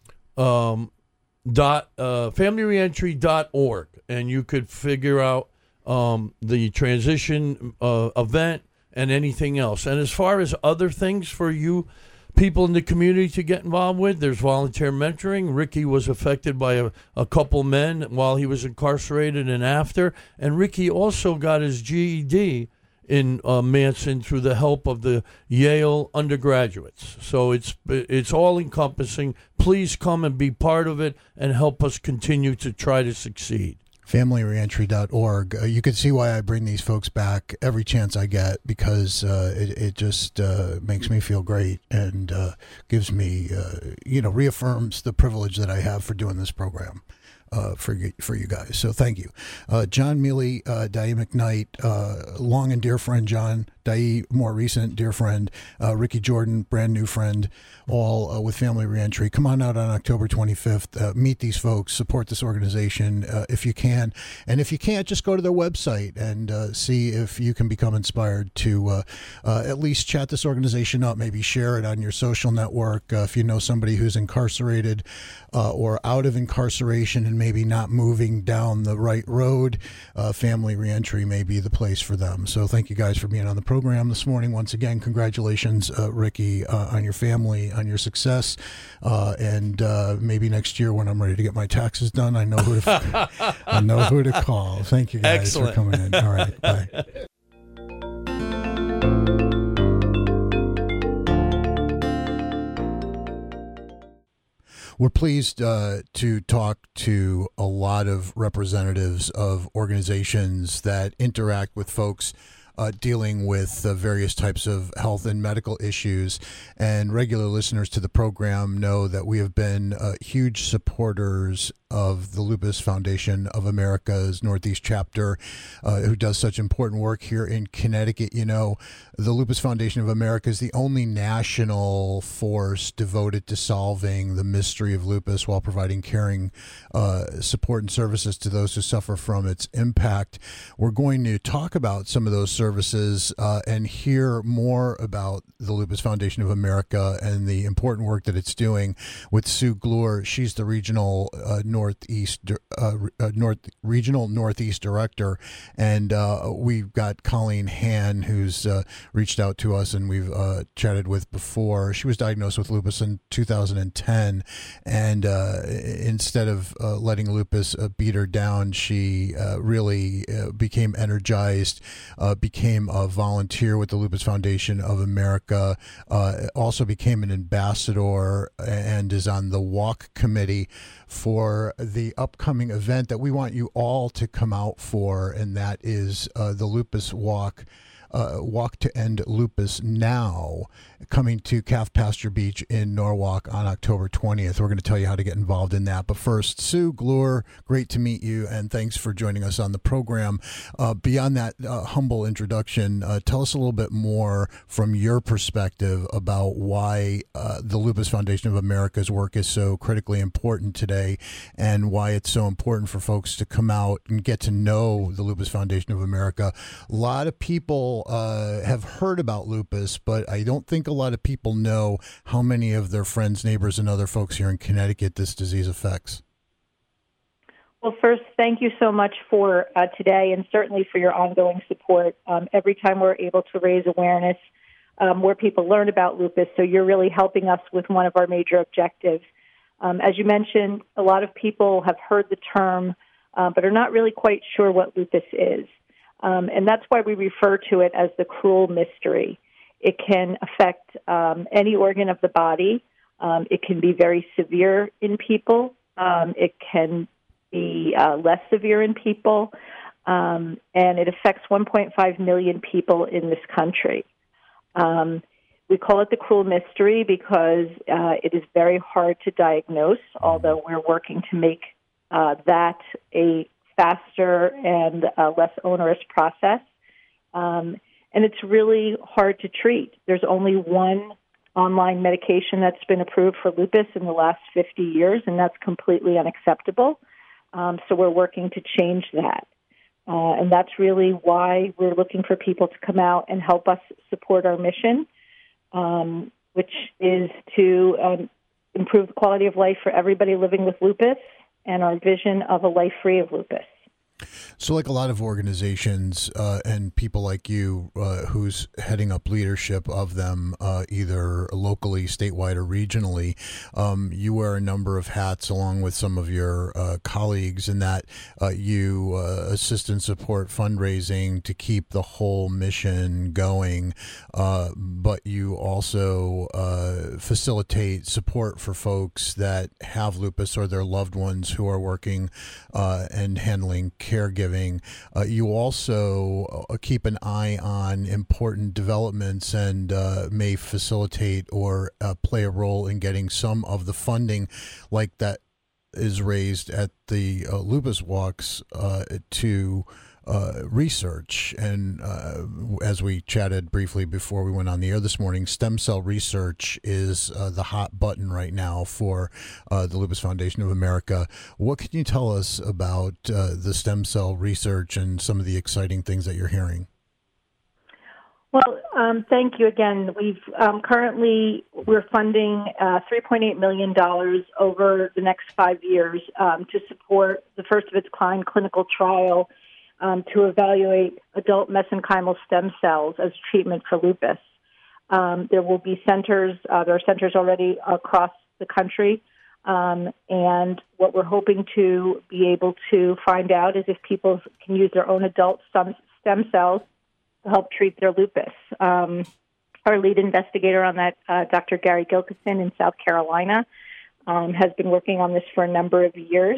S4: um, dot uh, family reentry dot org, and you could figure out um, the transition uh, event and anything else. And as far as other things for you people in the community to get involved with. There's volunteer mentoring. Ricky was affected by a, a couple men while he was incarcerated and after. And Ricky also got his G E D in uh, Manson through the help of the Yale undergraduates. So it's it's all encompassing. Please come and be part of it and help us continue to try to succeed.
S1: family reentry dot org. Uh, you can see why I bring these folks back every chance I get, because uh, it, it just uh, makes me feel great and uh, gives me, uh, you know, reaffirms the privilege that I have for doing this program. Uh, for you, for you guys. So thank you. Uh, John Mealy, uh, Dai McKnight, uh, long and dear friend John, Dai, more recent dear friend, uh, Ricky Jordan, brand new friend, all uh, with Family Reentry. Come on out on October twenty-fifth. Uh, meet these folks, support this organization uh, if you can. And if you can't, just go to their website and uh, see if you can become inspired to uh, uh, at least chat this organization up, maybe share it on your social network. Uh, if you know somebody who's incarcerated uh, or out of incarceration and maybe not moving down the right road, uh, Family Reentry may be the place for them. So thank you guys for being on the program this morning. Once again, congratulations, uh, Ricky, uh, on your family, on your success. Uh, and uh, maybe next year when I'm ready to get my taxes done, I know who to, I know who to call. Thank you guys
S4: Excellent.
S1: for coming in. All right, bye. We're pleased uh, to talk to a lot of representatives of organizations that interact with folks uh, dealing with uh, various types of health and medical issues. And regular listeners to the program know that we have been uh, huge supporters of the Lupus Foundation of America's Northeast chapter, uh, who does such important work here in Connecticut. You know, the Lupus Foundation of America is the only national force devoted to solving the mystery of lupus while providing caring uh, support and services to those who suffer from its impact. We're going to talk about some of those services uh, and hear more about the Lupus Foundation of America and the important work that it's doing with Sue Glure. She's the regional uh, Northeast uh, uh, North Regional Northeast Director, and uh, we've got Colleen Han, who's uh, reached out to us and we've uh, chatted with before. She was diagnosed with lupus in two thousand ten, and uh, instead of uh, letting lupus uh, beat her down, she uh, really uh, became energized, uh, became a volunteer with the Lupus Foundation of America, uh, also became an ambassador and is on the walk committee for the upcoming event that we want you all to come out for, and that is uh, the Lupus Walk. Uh, Walk to End Lupus Now, coming to Calf Pasture Beach in Norwalk on October twentieth. We're going to tell you how to get involved in that. But first, Sue Glure, great to meet you, and thanks for joining us on the program. Uh, beyond that uh, humble introduction, uh, tell us a little bit more from your perspective about why uh, the Lupus Foundation of America's work is so critically important today, and why it's so important for folks to come out and get to know the Lupus Foundation of America. A lot of people Uh, have heard about lupus, but I don't think a lot of people know how many of their friends, neighbors, and other folks here in Connecticut this disease affects.
S7: Well, first, thank you so much for uh, today, and certainly for your ongoing support. Um, every time we're able to raise awareness, um, more people learn about lupus, so you're really helping us with one of our major objectives. Um, as you mentioned, a lot of people have heard the term, uh, but are not really quite sure what lupus is. Um, and that's why we refer to it as the cruel mystery. It can affect um, any organ of the body. Um, it can be very severe in people. Um, it can be uh, less severe in people. Um, and it affects one point five million people in this country. Um, we call it the cruel mystery because uh, it is very hard to diagnose, although we're working to make uh, that a faster and uh, less onerous process. Um, and it's really hard to treat. There's only one online medication that's been approved for lupus in the last fifty years, and that's completely unacceptable. Um, so we're working to change that. Uh, and that's really why we're looking for people to come out and help us support our mission, um, which is to um, improve the quality of life for everybody living with lupus and our vision of a life free of lupus.
S1: So, like a lot of organizations uh, and people like you, uh, who's heading up leadership of them, uh, either locally, statewide, or regionally, um, you wear a number of hats along with some of your uh, colleagues in that uh, you uh, assist and support fundraising to keep the whole mission going, uh, but you also uh, facilitate support for folks that have lupus or their loved ones who are working uh, and handling caregiving. Uh, you also uh, keep an eye on important developments and uh, may facilitate or uh, play a role in getting some of the funding like that is raised at the uh, Lupus Walks uh, to uh, research. And uh, as we chatted briefly before we went on the air this morning, stem cell research is uh, the hot button right now for uh, the Lupus Foundation of America. What can you tell us about uh, the stem cell research and some of the exciting things that you're hearing?
S7: Well, um, thank you again. We've um, currently we're funding uh, three point eight million dollars over the next five years um, to support the first of its kind clinical trial um, to evaluate adult mesenchymal stem cells as treatment for lupus. Um, there will be centers. Uh, there are centers already across the country, um, and what we're hoping to be able to find out is if people can use their own adult stem stem cells to help treat their lupus. Um, our lead investigator on that, uh, Doctor Gary Gilkison in South Carolina, um, has been working on this for a number of years.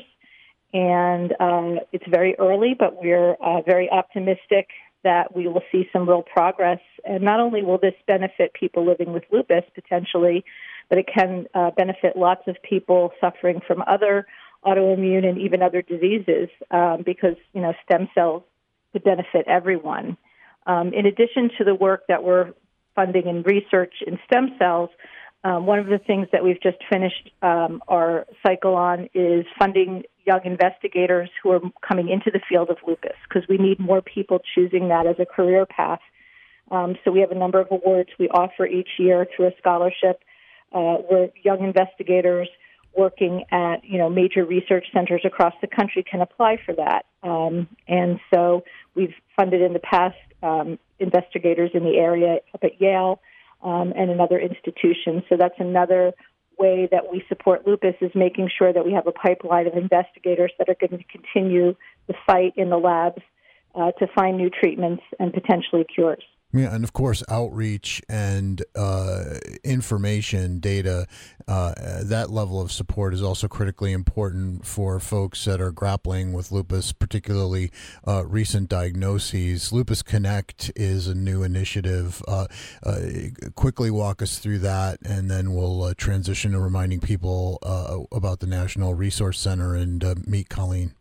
S7: And um, it's very early, but we're uh, very optimistic that we will see some real progress. And not only will this benefit people living with lupus potentially, but it can uh, benefit lots of people suffering from other autoimmune and even other diseases um, because, you know, stem cells could benefit everyone. Um, in addition to the work that we're funding in research in stem cells, um, one of the things that we've just finished um, our cycle on is funding young investigators who are coming into the field of lupus, because we need more people choosing that as a career path. Um, so we have a number of awards we offer each year through a scholarship uh, where young investigators working at, you know, major research centers across the country can apply for that. Um, and so we've funded in the past um, investigators in the area up at Yale um, and in other institutions. So that's another way that we support lupus, is making sure that we have a pipeline of investigators that are going to continue the fight in the labs uh, to find new treatments and potentially cures.
S1: Yeah, and of course, outreach and uh, information, data, uh, that level of support is also critically important for folks that are grappling with lupus, particularly uh, recent diagnoses. Lupus Connect is a new initiative. Uh, uh, quickly walk us through that, and then we'll uh, transition to reminding people uh, about the National Resource Center and uh, meet Colleen.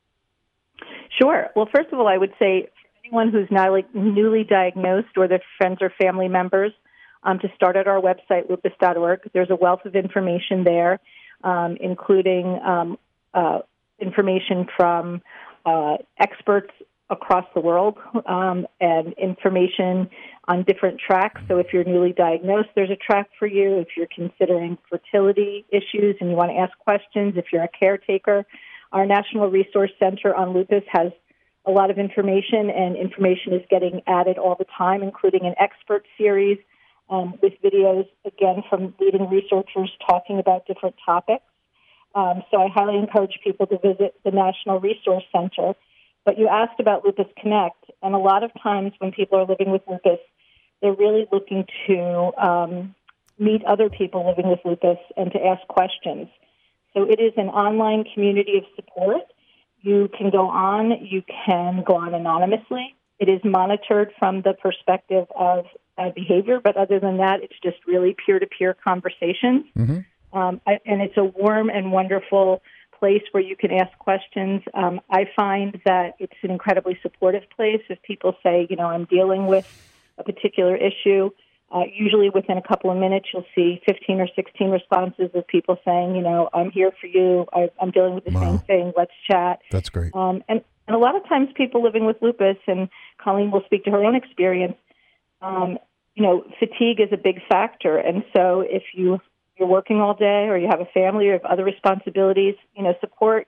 S7: Sure. Well, first of all, I would say anyone who's now like newly diagnosed or their friends or family members, um, to start at our website, lupus dot org. There's a wealth of information there, um, including um, uh, information from uh, experts across the world um, and information on different tracks. So if you're newly diagnosed, there's a track for you. If you're considering fertility issues and you want to ask questions, if you're a caretaker, our National Resource Center on Lupus has a lot of information, and information is getting added all the time, including an expert series um, with videos, again, from leading researchers talking about different topics. Um, so I highly encourage people to visit the National Resource Center. But you asked about Lupus Connect, and a lot of times when people are living with lupus, they're really looking to um, meet other people living with lupus and to ask questions. So it is an online community of support. You can go on, you can go on anonymously. It is monitored from the perspective of uh, behavior, but other than that, it's just really peer-to-peer conversations. Mm-hmm. Um, I, and it's a warm and wonderful place where you can ask questions. Um, I find that it's an incredibly supportive place. If people say, you know, I'm dealing with a particular issue, Uh, usually within a couple of minutes, you'll see fifteen or sixteen responses of people saying, you know, I'm here for you. I, I'm dealing with the wow. same thing. Let's chat.
S1: That's great.
S7: Um, and, and a lot of times people living with lupus, and Colleen will speak to her own experience, um, you know, fatigue is a big factor. And so if you, you're working all day or you have a family or you have other responsibilities, you know, support groups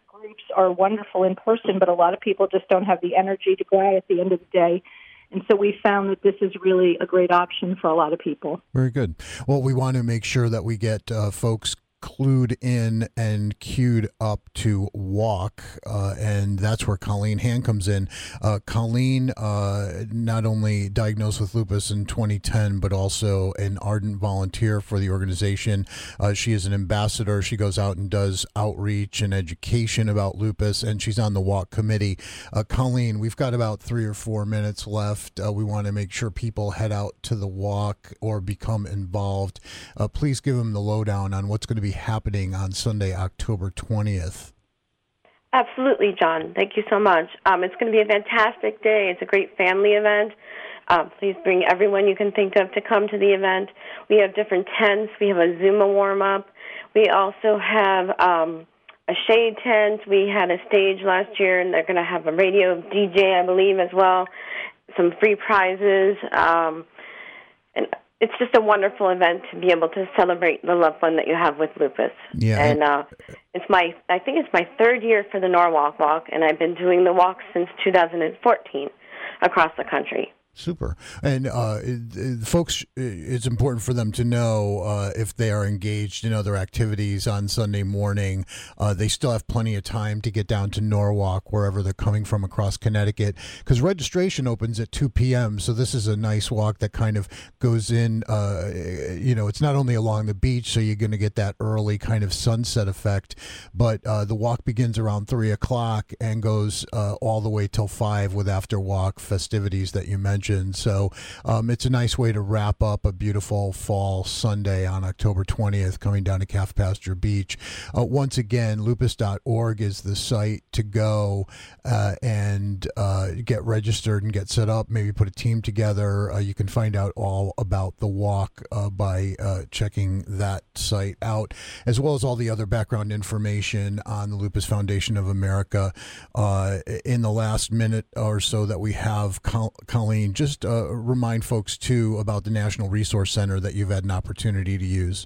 S7: are wonderful in person, but a lot of people just don't have the energy to go out at the end of the day. And so we found that this is really a great option for a lot of people.
S1: Very good. Well, we want to make sure that we get uh, folks clued in and queued up to walk, uh, and that's where Colleen Hand comes in. Uh, Colleen, uh, not only diagnosed with lupus in twenty ten, but also an ardent volunteer for the organization. Uh, she is an ambassador. She goes out and does outreach and education about lupus, and she's on the walk committee. Uh, Colleen, we've got about three or four minutes left. Uh, we want to make sure people head out to the walk or become involved. Uh, please give them the lowdown on what's going to be happening on Sunday, October twentieth.
S8: Absolutely, John. Thank you so much. Um, it's going to be a fantastic day. It's a great family event. Uh, please bring everyone you can think of to come to the event. We have different tents. We have a Zumba warm-up. We also have um, a shade tent. We had a stage last year, and they're going to have a radio D J, I believe, as well. Some free prizes. Um, and It's just a wonderful event to be able to celebrate the loved one that you have with lupus.
S1: Yeah.
S8: And uh, it's my, I think it's my third year for the Norwalk Walk, and I've been doing the walk since two thousand fourteen across the country.
S1: Super. And uh, it, it, folks, it's important for them to know uh, if they are engaged in other activities on Sunday morning, uh, they still have plenty of time to get down to Norwalk, wherever they're coming from across Connecticut, because registration opens at two p.m., so this is a nice walk that kind of goes in, uh, you know, it's not only along the beach, so you're going to get that early kind of sunset effect, but uh, the walk begins around three o'clock and goes uh, all the way till five with after-walk festivities that you mentioned. So um, it's a nice way to wrap up a beautiful fall Sunday on October twentieth coming down to Calf Pasture Beach. Uh, once again, lupus dot org is the site to go uh, and uh, get registered and get set up, maybe put a team together. Uh, you can find out all about the walk uh, by uh, checking that site out, as well as all the other background information on the Lupus Foundation of America. Uh, in the last minute or so that we have, Col- Colleen, just uh, remind folks, too, about the National Resource Center that you've had an opportunity to use.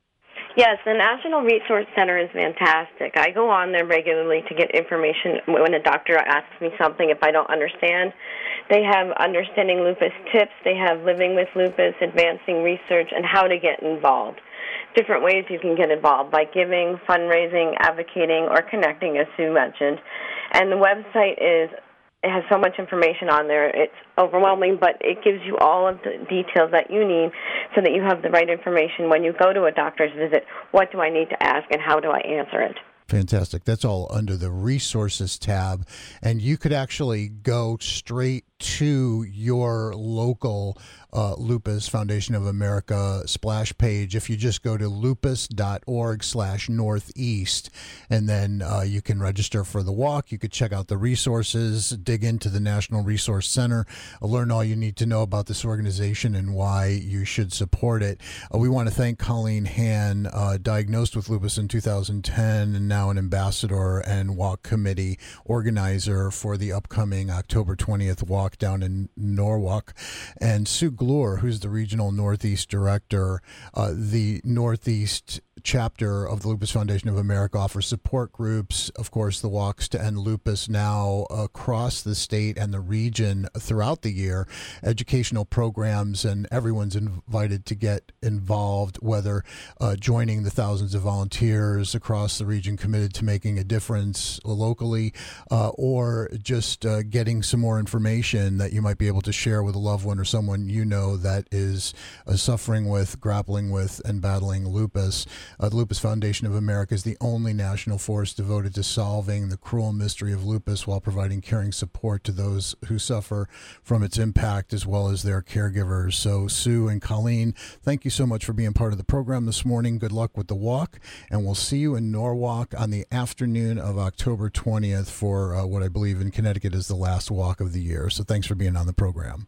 S8: Yes, the National Resource Center is fantastic. I go on there regularly to get information when a doctor asks me something if I don't understand. They have Understanding Lupus tips. They have Living with Lupus, Advancing Research, and how to get involved. Different ways you can get involved by giving, fundraising, advocating, or connecting, as Sue mentioned. And the website is It has so much information on there. It's overwhelming, but it gives you all of the details that you need so that you have the right information when you go to a doctor's visit. What do I need to ask, and how do I answer it?
S1: Fantastic. That's all under the Resources tab. And you could actually go straight to your local uh, Lupus Foundation of America splash page if you just go to lupus dot org slash northeast, and then uh, you can register for the walk. You could check out the resources, dig into the National Resource Center, uh, learn all you need to know about this organization and why you should support it. Uh, we want to thank Colleen Hand, uh, diagnosed with lupus in two thousand ten and now an ambassador and walk committee organizer for the upcoming October twentieth walk down in Norwalk, and Sue Glure, who's the regional Northeast director. Uh, the Northeast chapter of the Lupus Foundation of America offers support groups, of course, the Walks to End Lupus now across the state and the region throughout the year, educational programs, and everyone's invited to get involved, whether uh, joining the thousands of volunteers across the region committed to making a difference locally, uh, or just uh, getting some more information that you might be able to share with a loved one or someone you know that is uh, suffering with, grappling with, and battling lupus. Uh, the Lupus Foundation of America is the only national force devoted to solving the cruel mystery of lupus while providing caring support to those who suffer from its impact as well as their caregivers. So, Sue and Colleen, thank you so much for being part of the program this morning. Good luck with the walk, and we'll see you in Norwalk on the afternoon of October twentieth for uh, what I believe in Connecticut is the last walk of the year. So thanks for being on the program.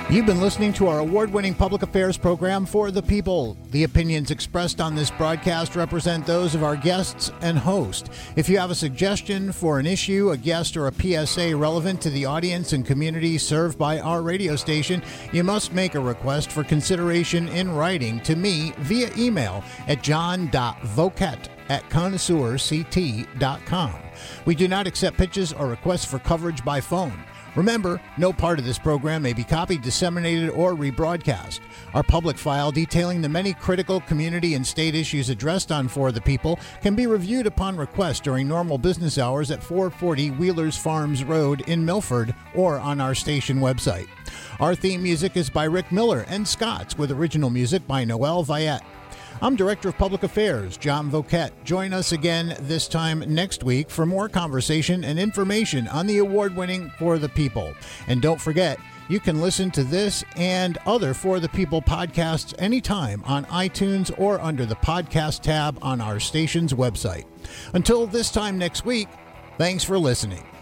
S1: You've been listening to our award-winning public affairs program For the People. The opinions expressed on this broadcast represent those of our guests and host. If you have a suggestion for an issue, a guest, or a P S A relevant to the audience and community served by our radio station, you must make a request for consideration in writing to me via email at john.voket at connoisseur c t dot com. We do not accept pitches or requests for coverage by phone. Remember, no part of this program may be copied, disseminated, or rebroadcast. Our public file detailing the many critical community and state issues addressed on For the People can be reviewed upon request during normal business hours at four forty Wheelers Farms Road in Milford or on our station website. Our theme music is by Rick Miller and Scott's, with original music by Noel Viette. I'm Director of Public Affairs, John Voket. Join us again this time next week for more conversation and information on the award-winning For the People. And don't forget, you can listen to this and other For the People podcasts anytime on iTunes or under the podcast tab on our station's website. Until this time next week, thanks for listening.